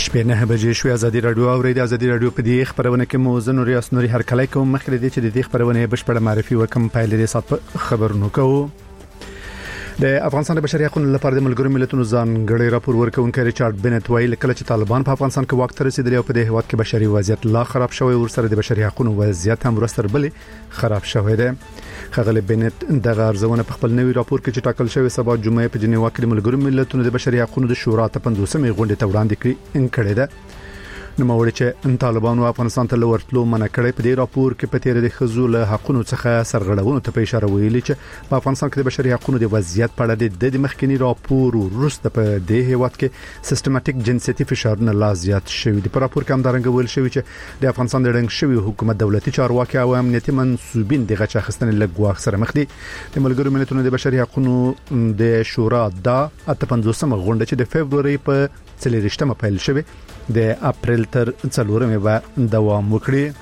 شپې 9 بجې شوې. ازادي رادیو او د ازادي رادیو په دې خبرونه کې موزن ریاست نوري هر کله کوم مخکې دي چې د دې خبرونه بشپړه معرفي وکم په لري سات خبرونو کوو. د افغانستان د بشري حقوقو لپاره د ملګرو ملتونو ځانګړي راپور ورکونکي ریچارډ بنت ویل کله چې طالبان په افغانستان کې وخت رسیدلی او په دې هواد کې بشري وضعیت لا خراب شوی ورسره د بشري حقوقو وضعیت هم ورسره بل خراب شوی دی. خغل بنت د غرزونه په خپل نوي راپور کې چې ټاکل شوی سبا جمعه په جنیوا کې د ملګرو ملتونو د بشري حقوقو د شورا ته 50مې غونډه ته وړاندې کړې ده. نو موري چې طالبان او افغانستان ته ورتلو منع کړي. په دې راپور کې په تیر د خزول حقوقو څخه سرغړونو ته اشاره ویلي چې په افغانستان کې د بشري حقوقو د وضعیت په اړه د مخکنی راپور وروسته په دې هیواد کې سیستماتیک جنسيتي فشارونه لا زیات شوي دي. په راپور کې هم درنګ ویل شوی چې د افغانستان د رنګ شوی حکومت دولتي چارواکي او امنیتي منسوبین د غچ اخیستنې لګواخ سره مخ دي. د ملګرو ملتونو د بشري حقوقو د شورا د 55مه غونډه چې د فبراير په 4مه پیل شوه د اپریل تر 4مه به دوام وکړي.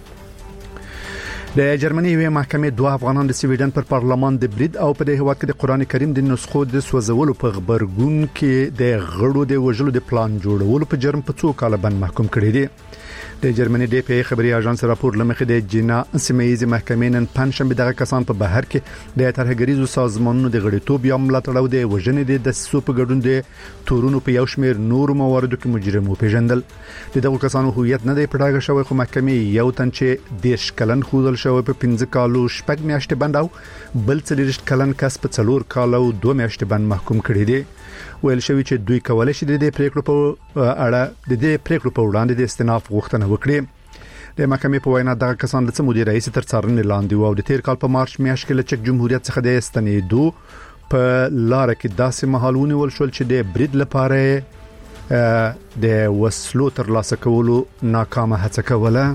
د جرمني یوه محکمه دوه افغانان د سویډن پر پارلمان د برید او په دې هواد کې د قران کریم د نسخو د سوځولو په خبرګون کې د غړو د وژلو د پلان جوړولو په جرم په 2 کال باندې محکوم کړي دي. د جرمني د پی خبري اژانس راپور لمخې د جنا سیمایي محکمې نن پنځشنبه دغه کسان په بهر کې د ترهګریزو سازمانونو د غړیتوب یا ملاتړ او د وژنې د سوپ ګډون د تورونو په یو شمېر نور مواردو کې مجرمو پیژندل. دغه کسانو هویت نه دی پټاګه شوی خو محکمې یو تن چې 10 کلن خودل شوی په 15 کالو شپږ میاشتې بند او بل 30 کلن کس په 4 کال او 2 میاشتې بند محکوم کړي دي. ویل شوی چې دوی کولای شي د پریکړو په اړه د دې پریکړو په وړاندې د استئناف غوښتنه وکړي. د محکمې په وینا دغه کسان د مدیر رئیس تر څارنې لاندې وو او د تیر کال په مارچ میاشت کې له چک جمهوریت څخه د استنیدو په لار کې داسې محلونه ول شول چې د برید لپاره د وسلو تر لاسه کولو ناکامه هڅه کوله.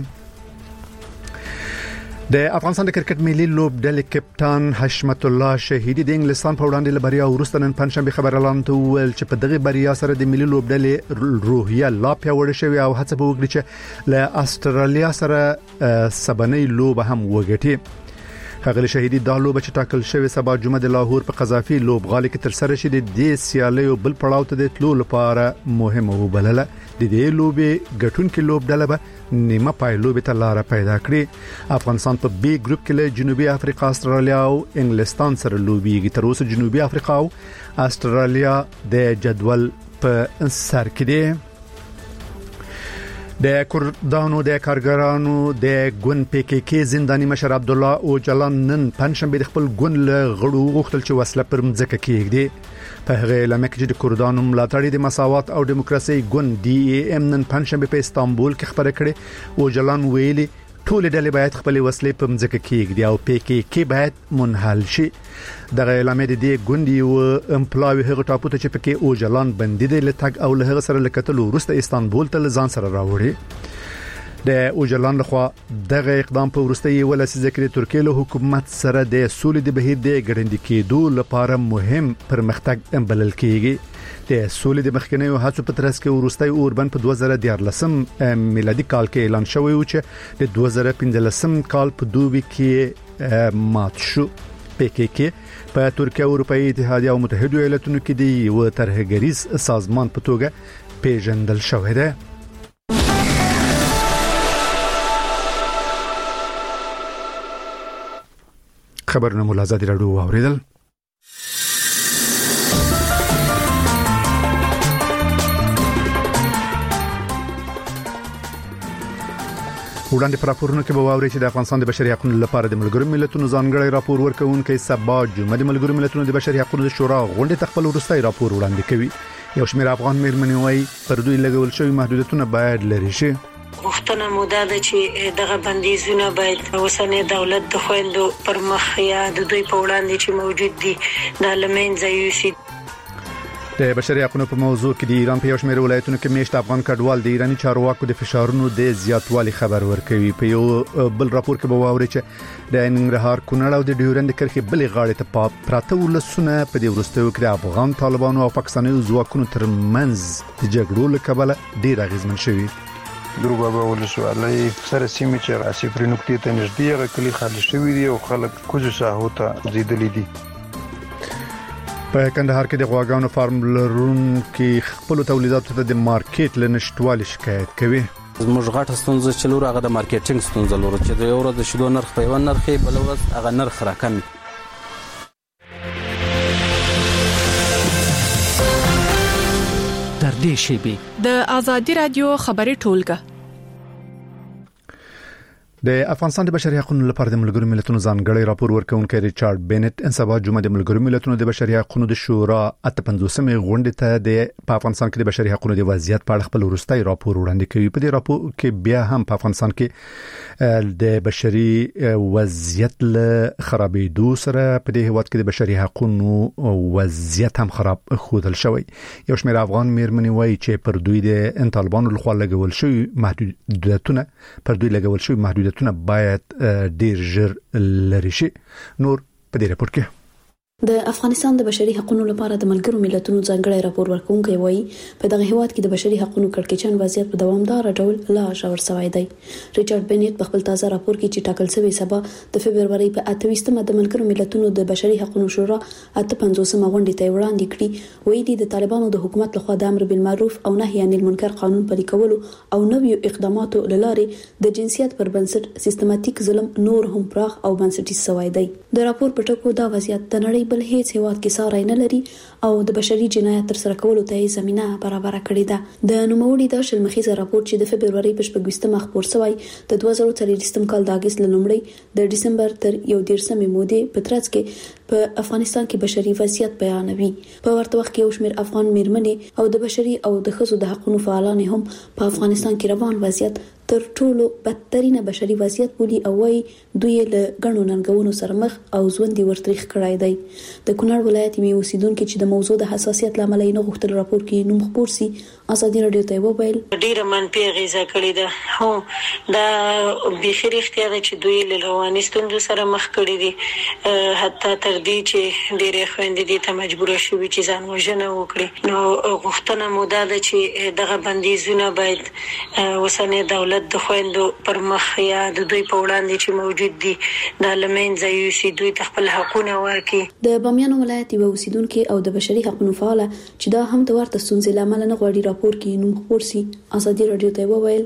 د افغانستان د کرکټ ملي لوبډلې کپټان حشمت الله شهیدی د انګلستان په وړاندې لبریا ورسته نن پنځشنبه خبر اعلان وکړ چې په دغه بریا سره د ملي لوبډلې روحیه لا پیاوړې شوې او هڅه به وکړي چې له استرالیا سره سبنۍ لوب هم وګټي. خغل شهیدی د لوب چې ټاکل شوی سبا جمعه د لاهور په قذافي لوبغالي کې تر سره شي د سیالي او بل پړاو ته د تلو لپاره مهمه وبلله. د دې لوبې ګټونکو لوبډله به نیمه پایلوب ته لار پیدا کړي. افغانستان په بي ګروپ کې له جنوبي افریقا، استرالیا او انګلستان سره لوبيږي. تر اوسه جنوبي افریقا او استرالیا د جدول په سر کې دي. د کردانو د کارګرانو د ګوند پی کی کی زنداني مشر عبد الله اوجلان نن پنځشنبه د خپل ګوند له غړو غوښتل چې وسله پر مځکه کېږدي. په هغه لمه کې د کردانو ملاتړي د مساوات او دیموکراسي ګوند دی ای ام نن پنځشنبه په استانبول کې خبره کړې. اوجلان ویلي ټول ډلې باید خپل وسلې په مځکه کېږدي او پی کی کی باید منحل شي. دغه اعلان د دې ګوند یو امپلاوي هغه ټاپو ته چې پکې اوجلان بندي دی لټګ او له هغه سره لکتل ورسته استانبول ته ځان سره راوړي. د اوجلان لخوا دغه اقدام په ورسته یو لسیزه کې ترکیه له حکومت سره د سولې د بهیر د ګړندې کېدو لپاره مهم پرمختګ بلل کېږي. د سولې د مخکنیو هڅو په ترڅ کې ورستۍ اوربن په 2014 میلادي کال کې اعلان شوی و چې د 2015 کال په دوبي کې مات شو. پی کی کی په ترکیه او اروپאי اتحادیه او متحده ایالاتونو کې د یو ترهګریز سازمان په توګه پیژندل شوی دی. خبرونه مولا ازادي راډیو اوریدل. وړاندې پر راپورونو کې به واوري چې د افغانستان د بشري حقوقو لپاره د ملګرو ملتونو ځانګړي راپور ورکونکي سبا جمعه د ملګرو ملتونو د بشري حقوقو د شورا غونډه تخپل ورستۍ راپور وړاندې کوي. یو شمېر افغان مېرمنې وايي پر دوی لګول شوی محدودیتونه باید لري شي. غوښتنه موده ده چې دغه بندیزونه باید اوسنۍ دولت د خويندو پر مخ یا د دوی په وړاندې چې موجود دي د لمنځه یوسي. د بشري حقوقو په موضوع کې د ایران په یو شمېر ولایتونو کې میشت افغان کډوال د ایرانی چارواکو د فشارونو د زیاتوالي خبر ورکوي. په یو بل راپور کې به واوري چې د ننګرهار کونړ او د ډیورند کرښې بلې غاړې ته پراته ولسونه په دې وروستیو کې د افغان طالبانو او پاکستاني ځواکونو ترمنځ د جګړو له کبله ډیر اغیزمن شوي. دروغه ولسوالۍ سره سیمه چې راسي پر نقطې ته نږدې غکلی خالي شوی دی او خلک کوزو ساحو ته زیدلې دي. په کندهار کې د غواګانو فارم لرونکو خپل تولیداتو ته د مارکیټ لنشټوالي شکایت کوي. زموږ غټه ستونزه چې لور هغه د مارکیټینګ ستونزه لور چې د یو ورځ د شیدو نرخ په یو نرخ بل ورځ هغه نرخ راکم. در دې شی د آزادي رادیو خبري ټولګه د افغانستان د بشري حقوقو لپاره د ملګرو ملتونو ځانګړی راپور ورکونکي ریچارډ بینټ ان سبا جمعه د ملګرو ملتونو د بشري حقوقو د شورا 55مې غونډې ته د افغانستان کې د بشري حقوقو د وضعیت په اړه خپل وروستي راپور وړاندې کوي. په دې راپور کې بیا هم په افغانستان کې د بشري وضعیت له خرابېدو سره په دې هیواد کې د بشري حقوقو وضعیت هم خراب خودل شوی. یو شمېر افغان مېرمنې وایي چې پر دوی د طالبانو لخوا لګول شوی محدودیتونه باید ډیر ژر لري شي. نور په دې راپور کې د افغانستان د بشري حقوقو لپاره د ملګرو ملتونو ځانګړی راپور ورکونکي وایي په دغه هیواد کې د بشري حقوقو کړکېچن وضعیت په دوامدار ډول لا ژور شوی دی. ریچارډ بینټ په خپل تازه راپور کې چې ټاکل شوی سبا د فبرवरी په 28مه د ملګرو ملتونو د بشري حقوقو شورا 55مه غونډه ته وړاندې کړي وایي د طالبانو د حکومت لخوا د امر بالمعروف او نهي عن المنکر قانون پلي کولو او نویو اقداماتو لارې د جنسیت پر بنسټ سیستماتیک ظلم نور هم پراخ او بنسټیز شوی دی. د راپور په ټکو دا وضعیت د نړۍ بل هیڅ هیواد کې ساری نه لري او د بشري جنایت تر سره کولو ته زمينه برابر کړې ده. د نوموړي د شلمخیزه راپور چې د فبرवरी په 28مه خبر شوی د 2023 کال د اگست لومړی د دسمبر تر 11مې مودې په ترڅ کې په افغانستان کې بشري وضعیت بیانوي. په ورته وخت کې یو شمېر افغان مېرمنې او د بشري او د ښځو د حقوقو فعالان هم په افغانستان کې روان وضعیت تر ټولو بدترینه بشري وضعیت بولي او وايي دوی له غنو ننګونو سره مخ او ژوند ورتریخ کړای دی. د کونړ ولایت می اوسیدونکو چې د موضوع د حساسیت لامل نه غوښتل راپور کې نوم خبر سي آزادي رادیو ته وویل ډیره منفي غیزه کړې ده. هو دا بخیر اختیار چې دوی له رواني ستونزو سره مخ کړي دي حتی تر دې چې ډیره خويندې دي ته مجبور شوي چې ځان وژنه وکړي. نو غوښتنه موده ده چې دغه بندیزونه باید وسنه دولت د خويندو پر مخ یا د دوی په وړاندې چې موجود دي د لمنځه یوسي دوی خپل حقوقونه ورکړي. د بامیان ولایت یو اوسیدونکو او د بشري حقوقو فعال چې دا هم د ورته ستونزې لامل نه غواړي راپور کې نوم خبر سي آزادی رادیو ته وویل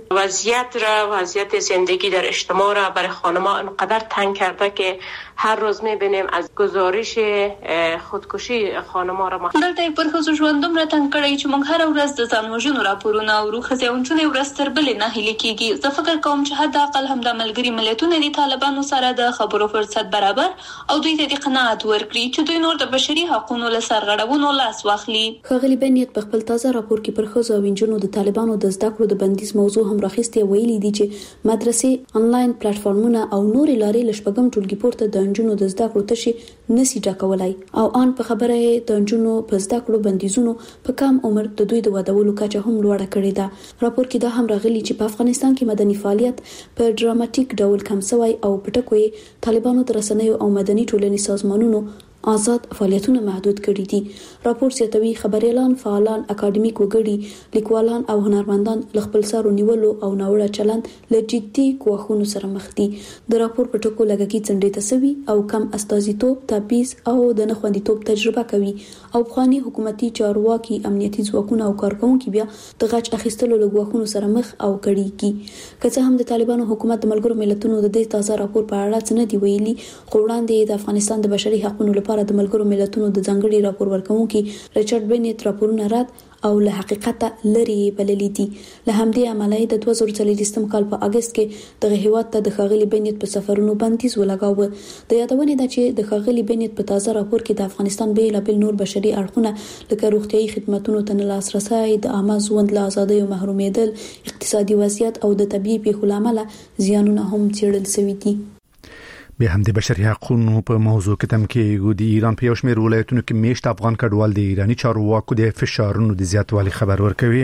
وضعیت زندگی در اجتماع را برای خانم‌ها انقدر تنگ کرده که هر روز می‌بینیم از گزارش خودکشی خانم‌ها را دلته پر خصوص ژوندوم را تنگ کړی چې موږ هر ورځ د ځان وژنو راپورونه او خزيونچونه ورځ تر بلې نه هلي کیږي. زه فکر کوم چې حد اقل هم د ملګری ملتونو د طالبانو سره د خبرو فرصت برابر او دوی ته د قناعت ورکړي چې دوی نور د بشري حقوقو له سرغړونو لاس واخلي. خغلی بنیت په خپل تازه راپور کې پر خزو او انجونو د طالبانو د زده کړو د بندیز موضوع هم راخسته ویلي دي چې مدرسې انلاین پلیټفارمونه او نور لارې لشپګم ټولګي پورته د انجونو د زده کړو تشي نسی ډاکولای او ان په خبره د انجونو په زده کړو بندیزونو په کم عمر د دوی د ودولو کچه هم لوړه کړې ده. راپور کې دا هم راغلي چې په افغانستان کې مدني فعالیت په ډراماتیک ډول کم شوی او پټکوي طالبانو تر رسنیو او مدني ټولنې سازمانونو آزاد فعالیتونه محدود کړي دي. راپور زیاتوي خبريالان، فعالان، اکاډمیک وګړي، لیکوالان او هنرمندان خپل سر نیولو او ناوړه چلند له جدي کوښښونو سره مخ دي. د راپور په ټکو لګي څنډې تسوي او کم استازیتوب، تبعیض او د نه خوندیتوب تجربه کوي او افغاني حکومتي چارواکي، امنیتي ځواکونه او کارکونکو بیا د غچ اخیستلو لګوښونو سره مخ او کړي. که څه هم د طالبانو حکومت د ملګرو ملتونو د دې تازه راپور په اړه څه نه دی ویلي، خو وړاندې د افغانستان د بشري حقوقو لپاره د ملګرو ملتونو د ځانګړي راپور ورکونکي ریچارډ بینټ راپورونه رد او له حقیقت لري بللي دي. له همدې عملي د 2023 کال په اگست کې د هیواد ته د خغلی بینټ په سفرونو بندیز ولګاوه. د یادونې ده چې د خغلی بینټ په تازه راپور کې د افغانستان بیلابل نور بشري اړخونه لکه روغتيایي خدماتو ته لاسرسي، د عامه ژوند له ازادۍ محرومیدل، اقتصادي وضعیت او د طبيعي پیښو لامل زیانونه هم څېړل شوي دي. به هم د بشري حقوقو په موضوع کې تم کې د ایران په یو شمېر ولایتونو کې میشت افغان کډوال د ایرانی چارواکو د فشارونو د زیاتوالي خبر ورکوي.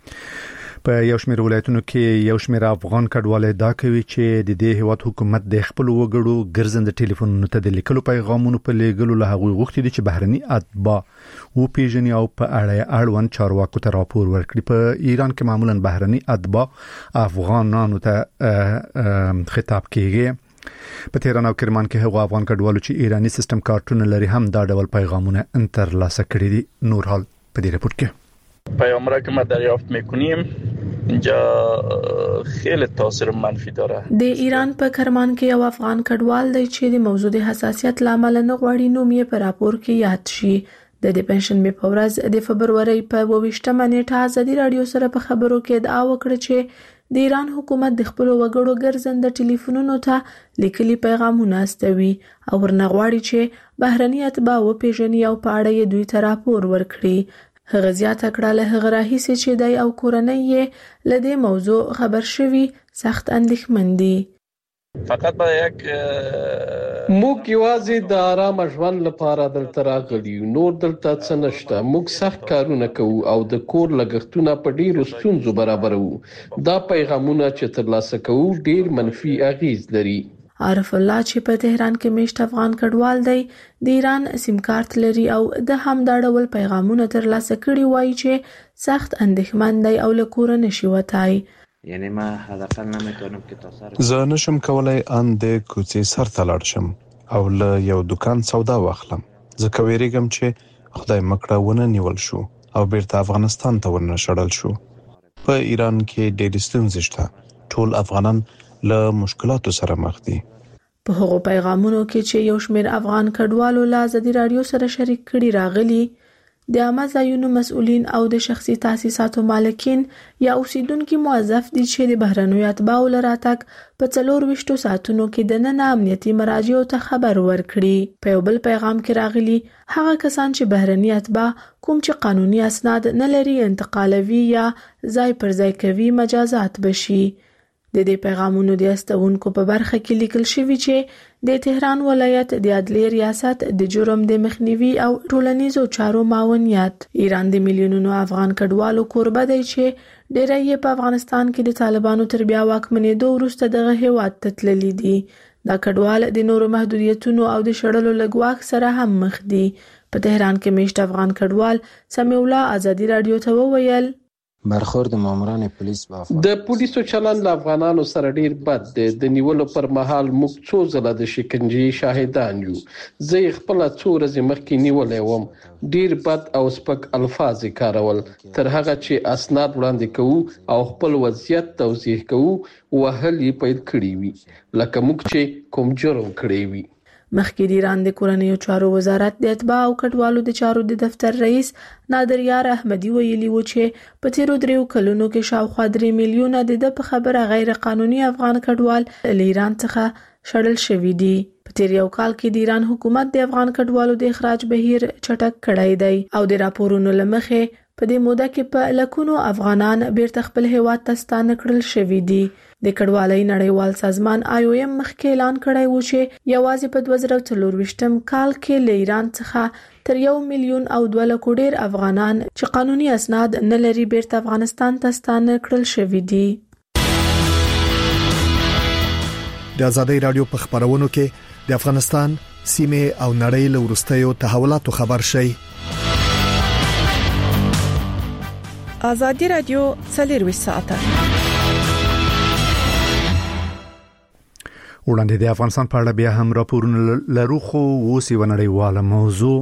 په یو شمېر ولایتونو کې یو شمېر افغان کډوال دا کوي چې د دې هیواد حکومت د خپل وګړو ګرځند ټلیفونونو ته د لیکلو پیغامونو په لېږلو له هغوی غوښتي دي چې بهرني اتباع او پیژني او په اړوند چارواکو ته راپور ورکړي. په ایران کې معمولا بهرني اتباع افغانانو ته خطاب کیږي. په تهران او کرمان کې هغو افغان کډوالو چې ایرانی سیستم کارتونه لري هم دا ډول پیغامونه ترلاسه کړي دي. نور حال په دې رپورت کې پیام را که ما دریافت میکنیم اینجا خیلی تاثیر منفی داره. د ایران په کرمان کې یو افغان کډوال دی چې د موضوع د حساسیت لامل نه غواړي نوم یې په راپور کې یاد شي. د پنځشنبه په ورځ د فبروري په 28مه نیټه ازادي رادیو سره په خبرو کې ادعا وکړه چې د ایران حکومت د خپل وګړو ګرځنده ټلیفونونو ته لیکلي پیغامونه استوي او ورنغواړي چې بهرني اتباع وپیژني او په اړه یې دوی ته راپور ورکړي. هغه زیاته کړه له هغه راهیسې چې دای او کورنۍ یې له دې موضوع خبر شوي سخت اندېښمن دي. فقط با یک موږ یوازې د آرام ژوند لپاره دلته راغلي یو، نور دلته څه نشته. موږ سخت کارونه کوو او د کور لګښتونه په ډیرو ستونزو برابروو. دا پیغامونه چې ترلاسه کوو ډیر منفي اغیز لري. عارف الله چې په تهران کې میشت افغان کډوال دی د ایران سیم کارت لري او د هم دا ډول پیغامونه ترلاسه کړي وایي چې سخت اندېښمن دی او له کور نشي وتای. یعنی ما حداقل نمیتونم که تا سر زه نشم کولای ان د کوڅې سر ته لاړ شم او له یو دکان سودا واخلم. ځکه ویریږم چې خدای مکړه ونه نیول شو او بیرته افغانستان ته ورنشړل شو. په ایران کې ډېر ستونزې شته. ټول افغانان له مشکلاتو سره مخ دي. په هغو پیغامونو کې چې یو شمېر افغان کډوالو له ازادي رادیو سره شریک کړي راغلي، د عامه ځایونو مسؤلین او د شخصي تاسیساتو مالکین یا اوسیدونکو موظف دي چې د بهرنیو اتباعو لراتګ په 24 ساعتونو کې د نن امنیتي مراجعو ته خبر ورکړي. په یو بل پیغام کې راغلي هغه کسان چې بهرني اتباع کوم چې قانوني اسناد نه لري انتقالوي یا ځای پر ځای کوي مجازات بشي. د دې پیغامونو د استونکو په برخه کې لیکل شوی چې د تهران ولایت د عدلیې ریاست د جرم د مخنیوي او ټولنیزو چارو معاونیت ایران د میلیونونو افغان کډوالو کوربه دی چې ډېری یې په افغانستان کې د طالبانو تر بیا واکمنېدو وروسته دغه هیواد ته تللي دي. دا کډوال د نورو محدودیتونو او د شړلو له ګواښ سره هم مخ دي. په تهران کې میشت افغان کډوال سمیع الله ازادي رادیو ته وویل برخورد ماموران پولیس با د پولیسو چلند له افغانانو سره ډیر بد دی. د نیولو پر مهال موږ څو ځله د شکنجې شاهدان یو. زه خپل څو ورځې مخکې نیولې وم. ډیر بد او سپک الفاظ کارول. تر هغه چې اسناد وړاندې کوو او خپل وضعیت توضیح کوو وهل یې پیل کړی وي لکه موږ چې کوم جرم کړی وي. مخکې د ایران د کورنیو چارو وزارت د اتباع او کډوالو د چارو د دفتر رئیس نادر یار احمدي ویلي و چې په تیرو 3 کلونو کې شاوخوا 3 میلیونه د په خبره غیر قانوني افغان کډوال له ایران څخه شړل شوي دي. په تیر یو کال کې د ایران حکومت د افغان کډوالو د اخراج بهیر چټک کړی دی او د راپورونو لمخې په دې موده کې په لکونو افغانان بیرته خپل هیواد ته ستانه کړل شوي دي. د کډوالۍ نړیوال سازمان IOM مخکې اعلان کړی و چې یوازې په 2024 کال کې له ایران څخه تر 1 میلیون او 2 لک ډیر افغانان چې قانوني اسناد نه لري بیرته افغانستان ته ستانه کړل شوي دي. د ازادي رادیو په خبرونو کې د افغانستان سیمه او نړۍ له ورستیو تحولاتو خبر شي. ازادي رادیو 24 ساعته وړاندې د افغانستان په اړه بیا هم راپورونه لرو خو اوس یو نړیواله موضوع.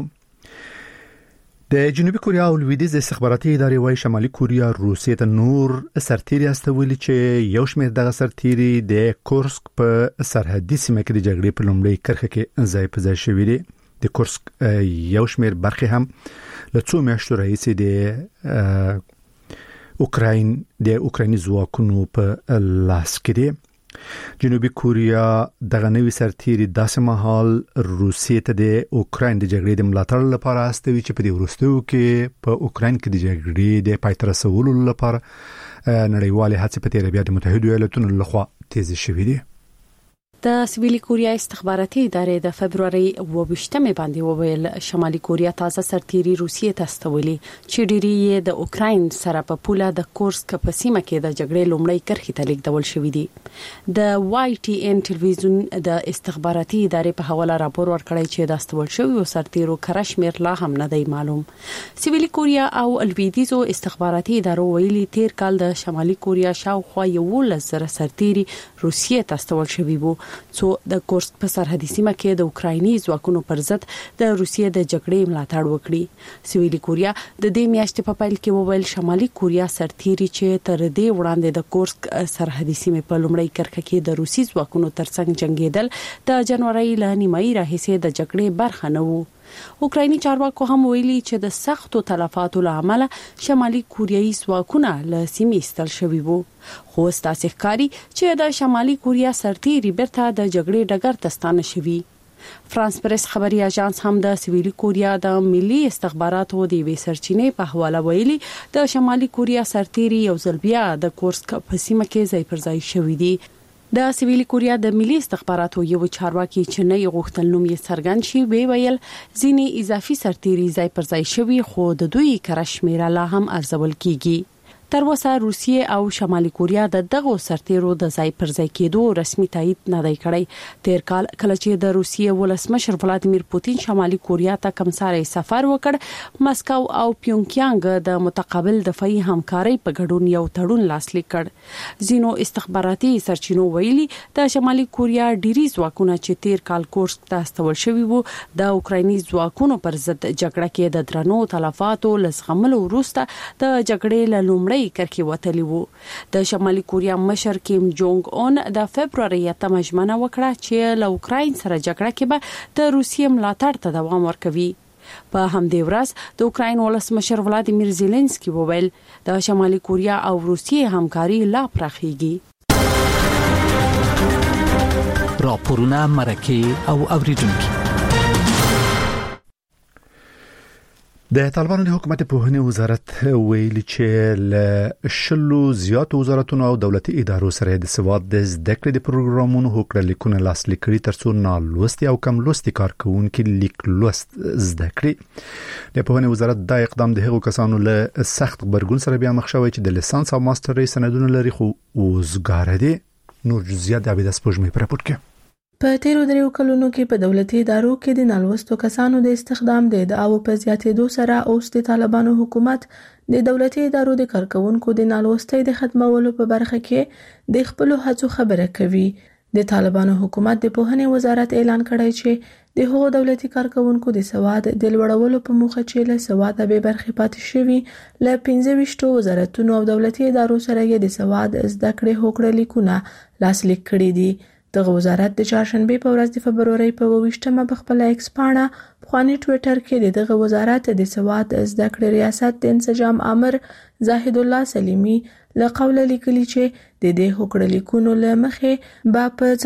د جنوبي کوریا او لویدیځ استخباراتي ادارې وايي شمالي کوریا روسیې ته نور سرتیري استولي چې یو شمېر دغه سرتیري د کورسک په سرحدي سیمه کې د جګړې په لومړۍ کرښه کې ځای په ځای شوي دي. د کورسک یو شمېر برخې هم له څو میاشتو راهیسې د اوکرایني ځواکونو په لاس کې دي. جنوبي کوریا دغه نوي سرتیري داسې مهال روسیې ته د اوکراین د جګړې د ملاتړ لپاره استوي چې په دې وروستیو کې په اوکراین کې د جګړې د پای ته رسولو لپاره نړیوالې هڅې په تیر بیا د متحده ایالاتونو لخوا تیز شوې دي. د سویلي کوریا استخباراتي ادارې د فبرवरी 28مه باندې وویل شمالي کوریا تازه سرتیري روسیې ته استولي چې ډیری یې د اوکراین سره په پوله د کورسک په سیمه کې د جګړې لومړی کرښې ته لیږدول شوې دي. د YTN ټلویزیون د استخباراتي ادارې په حواله راپور ورکړی چې د استول شویو سرتیرو کرشمیر لا هم نه دی معلوم. سویلي کوریا او لویدیځو استخباراتي ادارو ویلي تیر کال د شمالي کوریا شاوخوا 11,000 سرتیري روسیې ته استول شوي وو څو د کورسک په سرحدي سیمه کې د اوکرایني ځواکونو پر ضد د روسیې د جګړې ملاتړ وکړي. سویلي کوریا د دې میاشتې په پیل کې وویل شمالي کوریا سرتیري چې تر دې وړاندې د کورسک سرحدي سیمه په لومړی کرښه کې د روسي ځواکونو ترڅنګ جنگیدل د جنوري ل نیمایي راهیسې د جګړې برخه نه وو. اوکرایني چارواکو هم ویلي چې د سختو تلفاتو له امله شمالي کوریایي ځواکونه له سیمې ایستل شوي وو. خو ستاسو ښکاری چې د شمالي کوریا سرتیري بیرته د جګړې ډګر ته ستانه شوي. فرانس پریس خبري اژانس هم د سویلي کوریا د ملي استخباراتو د وی سرچینې په حواله ویلي د شمالي کوریا سرتیري یو ځل بیا د کورسک په سیمه کې ځای پر ځای شوي دي. د سویلي کوریا د ملي استخباراتو یو چارواکي چې نه غوښتل نوم یې څرګند شي ویل ځینی اضافي سرتیري ځای پر ځای شوي خو د دوی کرشمیره لا هم ارزول کیږي. تر اوسه روسیې او شمالي کوریا د دغه سرتیرو د ځای پر ځای کېدو رسمي تایید نه دی کړی. تیر کال کله چې د روسیې ولسمشر ولادیمیر پوتین شمالي کوریا ته کمساري سفر وکړ مسکو او پیونګیانګ د متقابل دفاعي همکارۍ په ګډون یو تړون لاسلیک کړ. زینو استخباراتي سرچینو ویلي د شمالي کوریا ډیری ځواکونه چې تیر کال کورسک ته استول شوی وو د اوکرایني ځواکونو پر ضد جګړه کې د درنو تلفاتو لزغملو وروسته د جګړې له لومړۍ کرکې وتلی وو. د شمالي کوریا مشر کیم جونګ اون د فبرवरी 8 ژمنه وکړه چې له اوکراین سره جګړه کې به د روسیې ملاتړ ته دوام ورکوي. په همدې ورځ د اوکراین ولسمشر ولادیمیر زيلنسکي وویل د شمالي کوریا او روسیې همکاري لا پراخیږي. راپورونه مرکه او اوریدونکو د طالبانو د حکومت په هنه وزارت ویلي چې له شلو زیاتو وزارتونو او دولتي ادارو سره د سواد د زده کړې د پروګرامونو هوکړه لیکونه لاسلیک کړي ترڅو نالوستي او کم لوستي کارکونکو لیک لوست زده کړي. د په هنه وزارت دا اقدام د هغو کسانو له سخت خبرګون سره بیا مخ شوی چې د لیسانس او ماسترۍ سندونه لري خو وزګار دي. نور جزئیات د عبید اسپوږمۍ پر راپور کې. په تیرو دریو کلونو کې په دولتي ادارو کې د نالوستو کسانو د استخدام د ادعاو په زیاتېدو سره اوس د طالبانو حکومت د دولتي ادارو د کارکونکو د نالوستۍ د ختمولو په برخه کې د خپل هڅو خبره کوي. د طالبانو حکومت د پوهنې وزارت اعلان کړی چې د هغو دولتي کارکونکو د سواد د لوړولو په موخه چې له سواد به برخه پاتې شوي له 15 وزارتونو او دولتي ادارو سره یې د سواد زده کړې هوکړه لیکونه لاسلیک کړي دي. دغه وزارت د چهارشنبه په ورځ د فبرवरी په 28مه په خپل ایکس پاڼه خواني ټوئیټر کې دغه وزارت د سواد زده کړې ریاست د انسجام امر زاهد الله سلیمی له قوله لیکلي چې د دې هوکړه لیکونو له مخې به په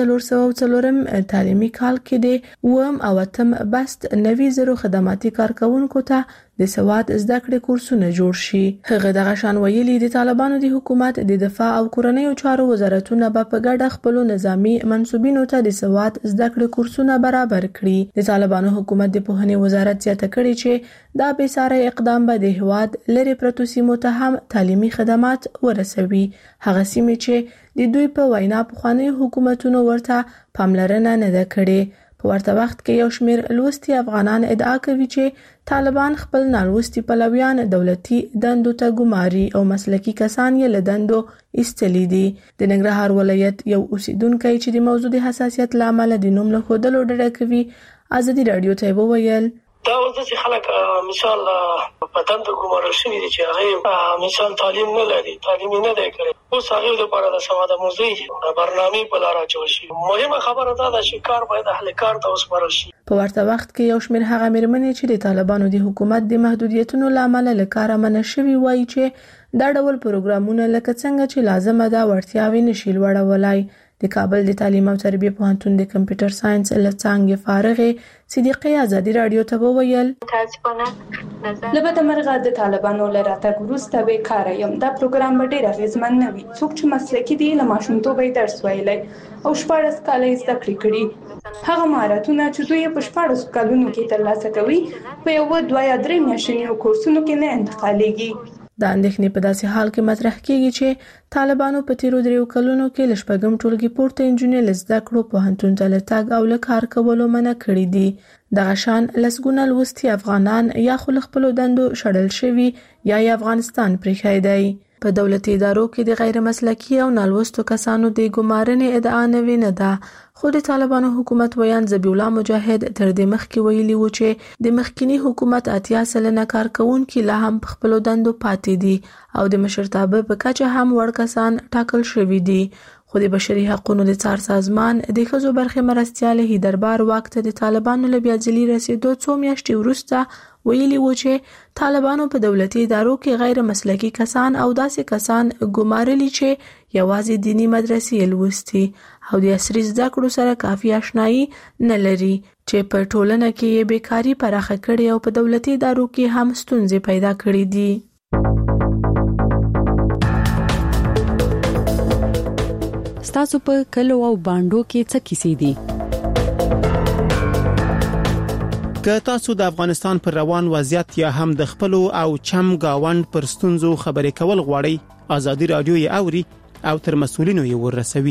404 تعلیمي کال کې د وم او اتم بست 90 خدماتي کارکونکو ته د سواد زده کړې کورسونه جوړ شي. هغه دغه شان ویلي د طالبانو د حکومت د دفاع او کورنیو چارو وزارتونه به په ګډه خپل نظامی منسوبینو ته د سواد زده کړې کورسونه برابر کړي. د طالبانو حکومت د پوهنې وزارت زیاته کړي چې دا بې ساري اقدام به د هواد لری پروتو سیمو ته هم تعلیمي خدمات ورسوي. هغه سیمې چې د دوی په وینا پخوانی حکومتونو ورته پاملرنه نه ده کړې. په ورته وخت کې یو شمېر لوستي افغانان ادعا کوي چې طالبان خپل نالوستي پلویان دولتي دندو ته ګماري او مسلکي کسان یې له دندو ایستلي دي. د ننګرهار ولایت یو اوسیدونکی چې د موضوع د حساسیت لامل د نوم له ښودلو ډډه کوي ازادي رادیو ته وویل دا ورته خلک مثال په دندو ګمارل شوي دي چې هغه مثال تعلیم نه لري، تعلیم نه دی کړی. اوس هغه د لپاره د سواد آموزي برنامه په لار اچول شي. مهمه خبره دا ده چې کار باید اهل کار ته وسپارل شي. په ورته وخت کې یو شمېر هغه مېرمنې چې د طالبانو د حکومت د محدودیتونو لامل له کاره منع شوي وایي چې دا ډول پروګرامونه لکه څنګه چې لازمه ده وړتیاوې نشي لوړولای. د کابل د تعلیم او تربیه پوهنتون د کمپیوټر ساينس لڅانګې فارغه صدیقه ازادي رادیو ته وویل لبد مرغه د طالبانو لراته ګروسته به کار یم دا پروګرام به ډیر غیزمن نه وي. څوک چې مسلکي دي له ماشومتوبه درس ویلای او شپږ کاله زده کړې کړي هغه مهارتونه چې دوی په شپږ کلونو کې ترلاسه کوي په یو 2 یا 3 میاشتنیو کورسونو کې نه انتقالېږي. د اندېښنې په داسې حال کې مطرح کیږي چې طالبانو په تیرو دریو کلونو کې لشپږم ټولګي پورته انجونې لزده کړو پوهنتون ته لتاګ او لکار کولو منع کړی دي. دغه شان لسګونه لوستي افغانان یا خپل دندو شړل شوي یا افغانستان پریښی دی. په دولتي ادارو کې د غیر مسلکي او نالوستو کسانو د ګمارنې ادعا نه ده، خو د طالبانو حکومت ویان ذبیح الله مجاهد تر دې مخکې ویلي و چې د مخکینی حکومت 80% کارکونکي لا هم په خپل دندو پاتې دي او د مشرتابه په کچه هم وړ کسان ټاکل شوي دي. خو د بشري حقوقو د څار سازمان د ښځو برخې مرستیال هیدربار واک ته د طالبانو له بیا ځلي رسیدو څو میاشتې وروسته ویلي و چې طالبانو په دولتي ادارو کې غیر مسلکي کسان او داسې کسان ګمارلي چې یوازې دینی مدرسې لوستي او د عصري زده کړو سره کافي آشنایي نه لري چې په ټولنه کې یې بیکاری پراخه کړي او په دولتي ادارو کې هم ستونزې پیدا کړې دي. تاسو په کلو او باندو کې څه کیسې دي؟ که تاسو د افغانستان پر روان وضعیت یا هم د خپل او چم گاوند پر ستونزو خبرې کول غواړئ، آزادي رادیو یې اوري او تر مسؤلینو یې ورسوي.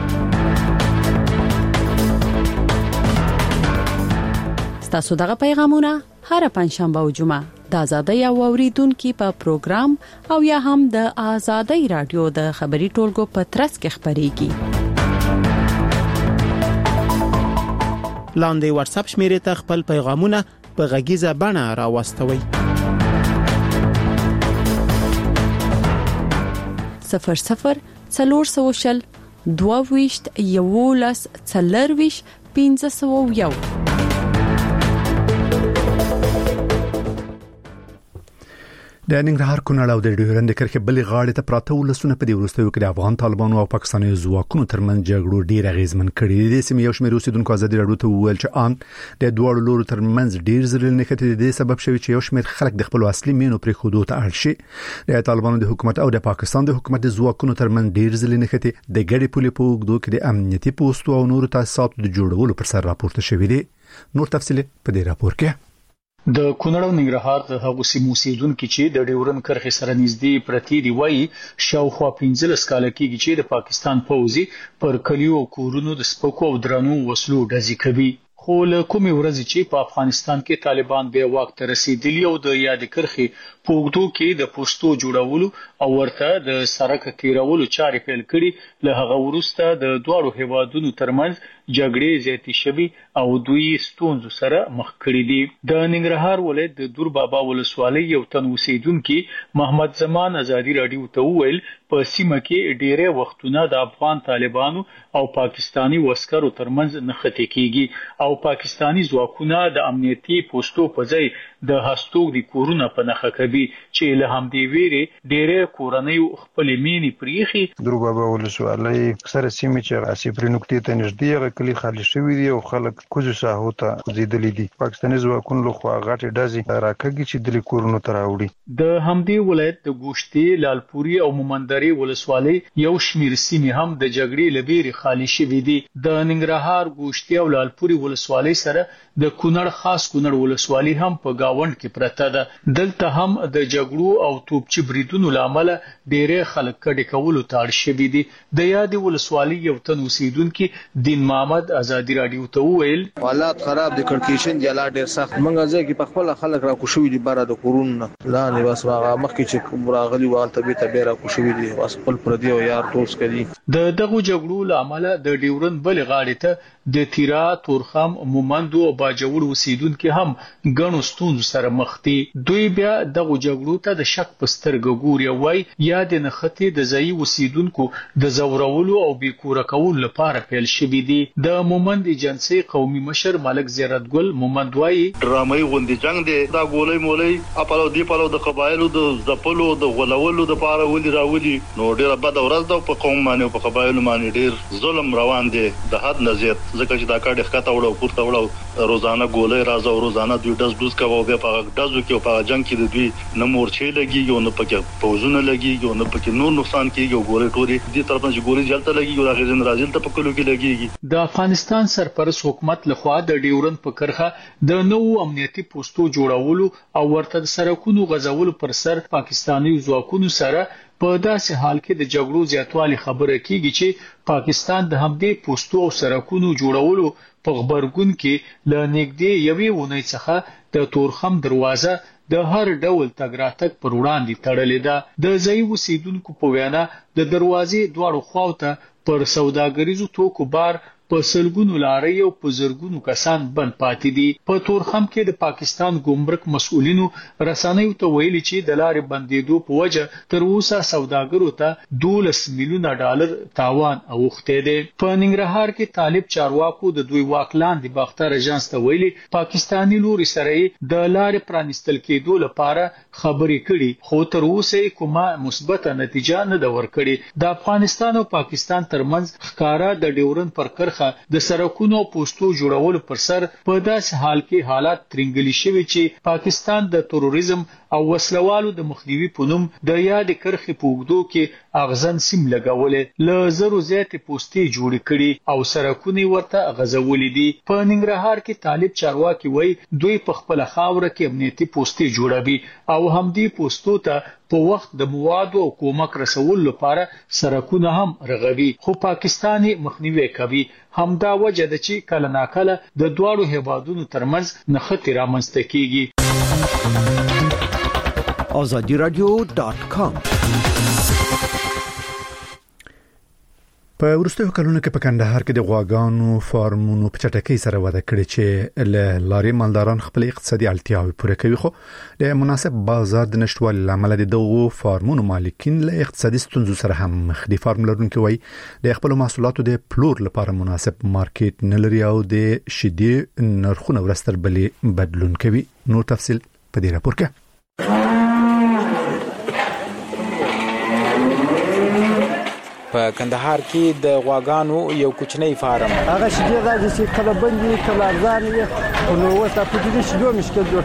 تاسو دغه پیغامونه هر پنځشنبه او جمعه د آزادۍ او اوریدونکو په پروګرام او یا هم د آزادۍ رادیو د خبري ټولګو په ترڅ کې خبريږي. لاندې واتس اپ شمیرې ته خپل پیغامونه په غږیزه بڼه راوستوي. 00 400 22 11 40 501. د ننګرهار کونړ او د ډیورند کرښې بلې غاړې ته پراته ولسونه په دې وروستیو کې د افغان طالبانو او پاکستاني ځواکونو ترمنځ جګړو ډېر اغیزمن کړي دي. سیمې یو شمېر اوسیدونکو آزادي رادیو ته وویل چې ان د دوړو لورو ترمنځ ډېر زړه نښتې دي سبب شوی چې یو شمېر خلک د خپل اصلي مینو پرې خودو ته اړ شي. د طالبانو د حکومت او د پاکستان د حکومت د ځواکونو ترمنځ ډېر زړه نښتې د ګډې پولې په اوږدو کې د امنیتي پوسټو او نورو تاسیساتو د جوړولو پر سر راپورته شوی دی. نور تفصیل په دې راپور کې. د کونړ او ننګرهار د هغو سیمو اوسیدونکو چې د ډیورند کرښې سره نږدې پرتی دی وایي شاوخوا 15 کال کېږي چې د پاکستان پوځي پر کلیو او کورونو د سپکو او درنو وسلو ډزې کوي. خو له کومې ورځې چې په افغانستان کې طالبان به واک ته رسیدلی او د یاد کرښې په اوږدو کې د پوسټو جوړولو او ورته د سړک تیرولو چارې پیل کړي، له هغه وروسته د دواړو هیوادونو ترمنځ جګړې زیاتې شوي او دوی ستونزو سره مخ کړي دي. د ننګرهار ولایت د دور بابا ولسوالۍ یو تن اوسیدونکي محمد زمان آزادي رادیو ته وویل په سیمه کې ډېرې وختونه د افغان طالبانو او پاکستانی وسکرو ترمنځ نښتې کیږي او پاکستانی ځواکونه د امنیتي پوسټو په ځای د هستوګ د کورونه په نخښه کوي چې له همدې ویرې ډېرې کورنۍ خپل مینې پریخي. دور بابا ولسوالۍ اکثر سیمې چې راسي پر نقطې ته نږدې کلی خالي شوی دی او خلک کوزو ساحو ته کوزیدلې دي. پاکستاني ځواکونو له خوا غاټې ډزې راکږي چې د کورونو ته راوړي. د همدې ولایت د ګوشتې، لالپوري او مومندري ولسوالۍ یو شمیر سیمې هم د جګړې لبیري خالي شوې دي. د ننګرهار ګوشتې او لالپوري ولسوالۍ سره د کونړ خاص کونړ ولسوالۍ هم په گاوند کې پرته ده. دلته هم د جګړو او توپچي بریدونو لامل ډېر خلک کډې کولو ته اړ شوي دي. د یاد ولسوالۍ یو تن اوسیدونکي دین محمد آزادي رادیو ته وویل حالات خراب دي، کړکېشن دی لا ډېر سخت. موږ ځکه په خپل خلک را کوشوي دي بار د کورونه لاندې بس هغه مخکې چې راغلي وال ته به را کوشوي دي بس خپل پردي او یار ټولس کړي. د دغه جګړو لامل د ډیورند بل غاړې ته د تیرا، تورخم، مومندو او باجوړ اوسیدونکو هم ګڼو ستونزو سره مخ دي. دوی بیا دغه جګړو ته د شک په سترګه ګوري او وايي یا د نښتې د ځای اوسیدونکو د زورولو او بیکوره کولو لپاره پیل شوي دي. د مومند ایجنسی قومي مشر ملک زیارت ګل مومند وايي ډرامای غوندي جنگ دی، دا ګولې مولې خپلو دی په د قبایلو د ځپلو د غولولو د لپاره ولې راولي. نو ډیره بد ورځ ده په قوم باندې او په قبایلو باندې ډیر ظلم روان دی د حد نه زیات، ځکه چې دا کار ښکته وړو پورته وړو روزانه ګولې راځو روزانه دوی ډز کوي او بیا په ډزو کې او په جنگ کې د دوی نه مورچې لګي او نه پکې پوزونه لګي او نه پکې نور نقصان کیږي او ګولې ټوري دي طرف نه ګولې جلته لګي او هغه ځین راځي ته په کلو کې لګيږي. د افغانستان سرپرست حکومت لخوا د ډیورند په کرخه د نوو امنیتي پوسټو جوړولو او ورته د سرکونو غځولو پر سر پاکستاني ځواکونو سره په داسې حال کې د جګړو زیاتوالي خبره کیږي چې پاکستان د همدې پوسټو او سرکونو جوړولو په خبرګون کې ل نږدې یوې ونې څخه د تورخم دروازه د هر ډول تګ راتګ پر وړاندې تړلې ده. د ځای اوسیدونکو په وینا د دروازې دواړو خواوته پر سوداګریزو توکو بار په سلګونو لارې او په زرګونو کسان بند پاتې دي. په تورخم کې د پاکستان ګمرک مسؤلینو رسنیو ته ویلي چې د لارې بندیدو په وجه تر اوسه سوداګرو ته $12 میلیونه تاوان اوښتی دی. په ننګرهار کې طالب چارواکو د دوی واک لاندې باختر اژانس ته ویلي پاکستاني لوري سره د لارې پرانیستل کېدو لپاره خبرې کړي، خو تر اوسه کومه مثبته نتیجه نه ده ورکړې. د افغانستان او پاکستان ترمنځ ښکارا د ډیورن پر کرښه د سړکونو او پوسټو جوړولو پر سر په داسې حال کې حالات ترنګلي شوي چې پاکستان د تروریزم او وسلوالو د مخنیوي په نوم د یاد کرښې په اوږدو کې اغزن سیم لګولې، له زرو زیاتې پوستې جوړې کړي او سړکونه ورته غځولې دي. په ننګرهار کې طالب چارواکي وایي دوی په خپله خاوره کې امنیتي پوستې جوړوي او همدې پوستو ته په وخت د موادو او کومک رسول لپاره سړکونه هم رغوي، خو پاکستان مخنیوي کوي. همدا وجه ده چې کله ناکله د دواړو هیوادونو ترمنځ نښتې رامنځته کیږي. azadiradio.com په وروستیو کلونو کې په کندهار کې د غواګانو فارمونو په چټکۍ سره وده کړې چې له لارې مالداران خپل اقتصادي اړتیاوې پوره کوي، خو د مناسب بازار د نشټوالي له امله د دغو فارمونو مالکین له اقتصادي ستونزو سره هم مخ دي. فارم لرونکي وایي د خپل محصولاتو د پلور لپاره مناسب مارکیټ نه لري او د شیدې نرخونه ورځ تر بلې بدلون کوي. نور تفصیل په دې راپور کې. په کندهار کې د غواګانو یو کوچنی فارم هغه شیدې راځي چې کله بندي کله ارزان وي، نو اوس په دې شیدو مشکل جوړ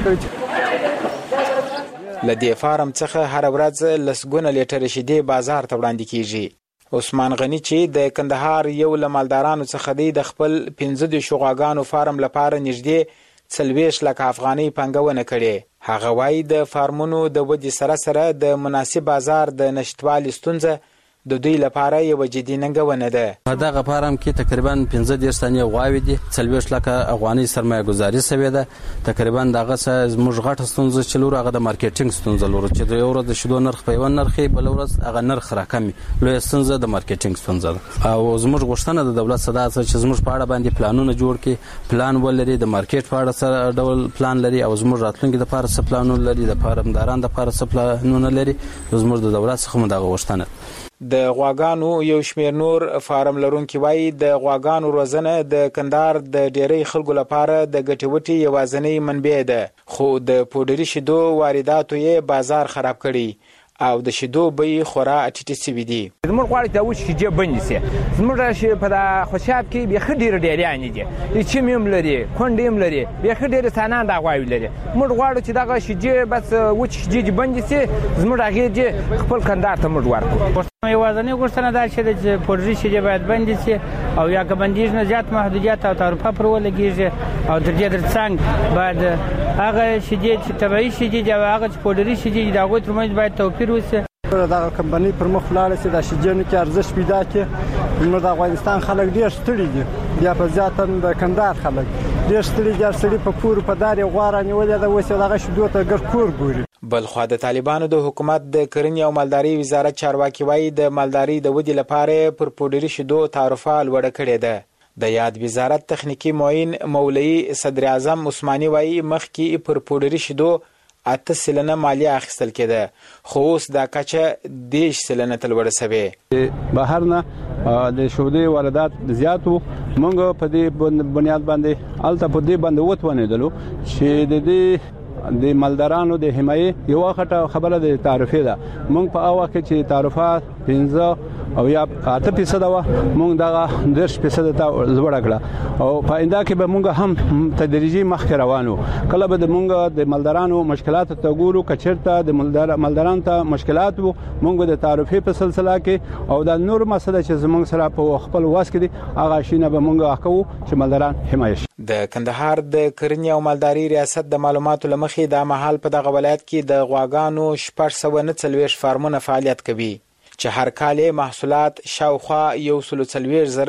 کړی. لدې فارم څخه هر ورځ لسګونه لیټر شیدې بازار ته وړاندې کیږي. عثمان غنی چې د کندهار یو لمالدارانو څخه دی د خپل 15 غواګانو فارم لپاره نږدې 40 لک افغانۍ پنګونه کړي. هغه وايي د فارمونو د ودې سره سره د مناسب بازار د نشټوالي ستونزه د دوی لپاره یو جدي ننګونه ده. په دغه فارم کې تقریبا 15 تنې غواوې دي، 40 لک افغاني سرمایه گذاري شوې ده. تقریبا دغه زموږ غټه ستونزه چې لور هغه د مارکیټینګ ستونزه لور چې د یو ورځ د شیدو نرخ په یو نرخي بل ورځ هغه نرخ راکمي، لوی ستونزه د مارکیټینګ ستونزه ده. او زموږ غوښتنه د دولت صدا چې زموږ په اړه باندې پلانونه جوړ کړي، پلان ولري، د مارکیټ په اړه سره ډول پلان لري او زموږ راتلونکي د لپاره څه پلانونه لري، د فارمداران د لپاره څه پلانونه لري. زموږ د دولت څخه مو دغه غوښتنه. د غواګانو یو شمیر نور فارم لرونکي وایي د غواګانو روزنه د کندهار د ډیری خلکو لپاره د ګټوټي یوازنۍ منبع ده، خو د پودري شیدو وارداتو یې بازار خراب کړي او د شیدو بیې خورا ټیټې شوي دي. زموږ غواړي چې دا شیدې بندې شي. زموږ په خوشاب کې بیخي ډېرې ډېریانې دي، چیم هم لري، کونډې هم لري، بیخي ډېرې سانان دا غواوې لري. موږ غواړو چې دغه شیدې بس وچې شیدې بندې شي، زموږ هغې دې خپل کندهار ته موږ ورکړو. یوازنۍ غوښتنه دا چې د پودري شیدې باید بندې شي او یا که بندیږي نه زیات محدودیت او تعرفه پر ولګېږي او تر دې ترڅنګ باید هغه شیدې چې طبیعي شیدې دي او هغه چې پودري شیدې دي د هغوی ترمنځ باید توپیر وشي. دغه کمپنۍ پر مخ ولاړه چې د شیدې کې ارزښت پیدا کړي. نو د افغانستان خلک ډېر ستړي دي، بیا په زیاته د کندهار خلک ډېر ستړي دي. سړي په پور په دارې غواره نیولې ده، اوس دغه شیدو ته ګر کور ګوري. بلخوا د طالبانو د حکومت د کرنې او مالداري وزارت چارواکي وایي د مالداري د ودې لپاره پر پودري شیدو تعرفه لوړه کړې ده. د یاد وزارت تخنیکی معین مولوی صدر اعظم عثماني وایي مخکې پر پودري شیدو 8 سلنه مالیه اخیستل کېده، خو اوس دا کچه 10 سلنه ته لوړه شوې. بهر نه د شودې واردات زیاتو، موږ په دې بنیاد باندې الته په دې باندې وتونېدلو چې د دې د مالدارانو د حمایې یو غټه خبره د تعرفه ده. موږ په هغه کې چې تعرفه 15 او یا 8% و، موږ دغه 10% ته لوړ کړه او په آینده کې به موږ هم تدریجي مخ روانو. کله به موږ د مالدارانو مشکلات ته ګورو، کچرته د مالدارانو ته مشکلات وو، موږ د تعرفه په سلسله کې او د نور مسله چې زموږ سره په خپل واس کې دي هغه شینه به موږ حقو چې مالداران حمایت شي. د کندهار د کرنې او مالداري ریاست د معلوماتو لمخې د مهال په دغه ولایت کې د غواګانو 649 فارمونه فعالیت کوي چې هر کال محصولات شاوخوا 140